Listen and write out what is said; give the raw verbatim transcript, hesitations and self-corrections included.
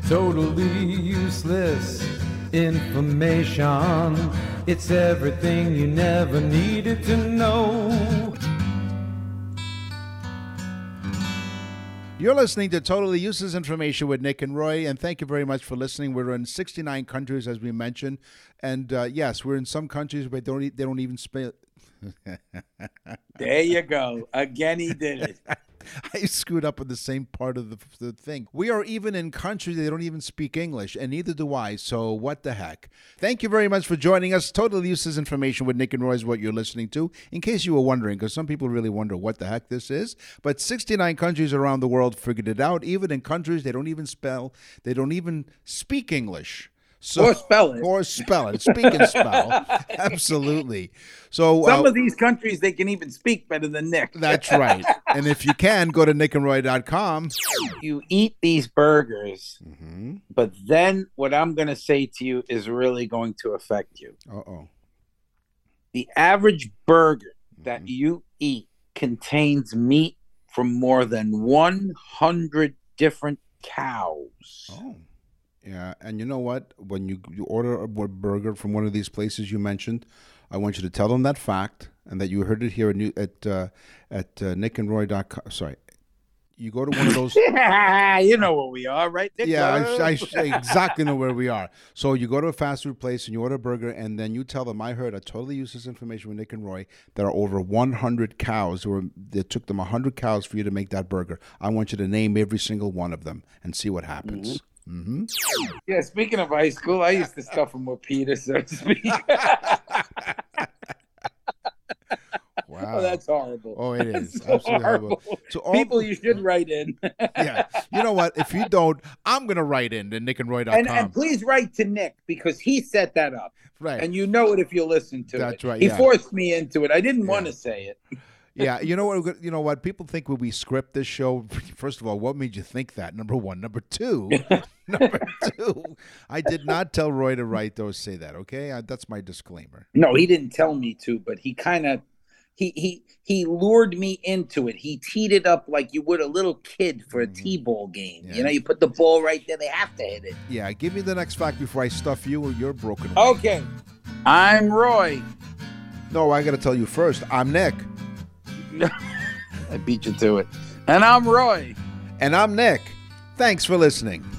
Totally useless information. It's everything you never needed to know. You're listening to Totally Useless Information with Nick and Roy, and thank you very much for listening. We're in sixty-nine countries, as we mentioned, and uh, yes, we're in some countries where they don't, e- they don't even spell. There you go. Again, he did it. I screwed up on the same part of the, the thing. We are even in countries that don't even speak English, and neither do I, so what the heck. Thank you very much for joining us. Totally Useless Information with Nick and Roy is what you're listening to, in case you were wondering, because some people really wonder what the heck this is. But sixty-nine countries around the world figured it out, even in countries they don't even spell, they don't even speak English. So, or spell it. Or spell it. Speak and spell. Absolutely. So Some uh, of these countries, they can even speak better than Nick. That's right. And if you can, go to nick and roy dot com. You eat these burgers, Mm-hmm. but then what I'm going to say to you is really going to affect you. Uh-oh. The average burger that Mm-hmm. you eat contains meat from more than one hundred different cows. Oh. Yeah, and you know what? When you, you order a burger from one of these places you mentioned, I want you to tell them that fact and that you heard it here at new, at uh, at uh, nick and roy dot com. Sorry, you go to one of those. Yeah, you know where we are, right? Nick? Yeah, I, I, I exactly know where we are. So you go to a fast food place and you order a burger, and then you tell them, I heard a totally useless information with Nick and Roy. There are over one hundred cows. Who were, it took them one hundred cows for you to make that burger. I want you to name every single one of them and see what happens. Mm-hmm. Mm-hmm. Yeah, speaking of high school, I used to stuff them with Peter, so to speak. Wow. Oh, that's horrible. Oh, it is. That's so Absolutely horrible. horrible. So all, People, you should write in. Yeah. You know what? If you don't, I'm going to write in to nick and roy dot com. And, and please write to Nick, because he set that up. Right. And you know it if you listen to That's it. right, He yeah. forced me into it. I didn't Yeah. want to say it. Yeah, you know what? You know what? People think when we script this show. First of all, what made you think that? Number one. Number two. number two. I did not tell Roy to write those. Say that, okay? I, that's my disclaimer. No, he didn't tell me to, but he kind of he he he lured me into it. He teed it up like you would a little kid for a t-ball game. Yeah. You know, you put the ball right there. They have to hit it. Yeah, give me the next fact before I stuff you or you're broken. wing. Okay, I'm Roy. No, I got to tell you first. I'm Nick. I beat you to it. And I'm Roy. And I'm Nick. Thanks for listening.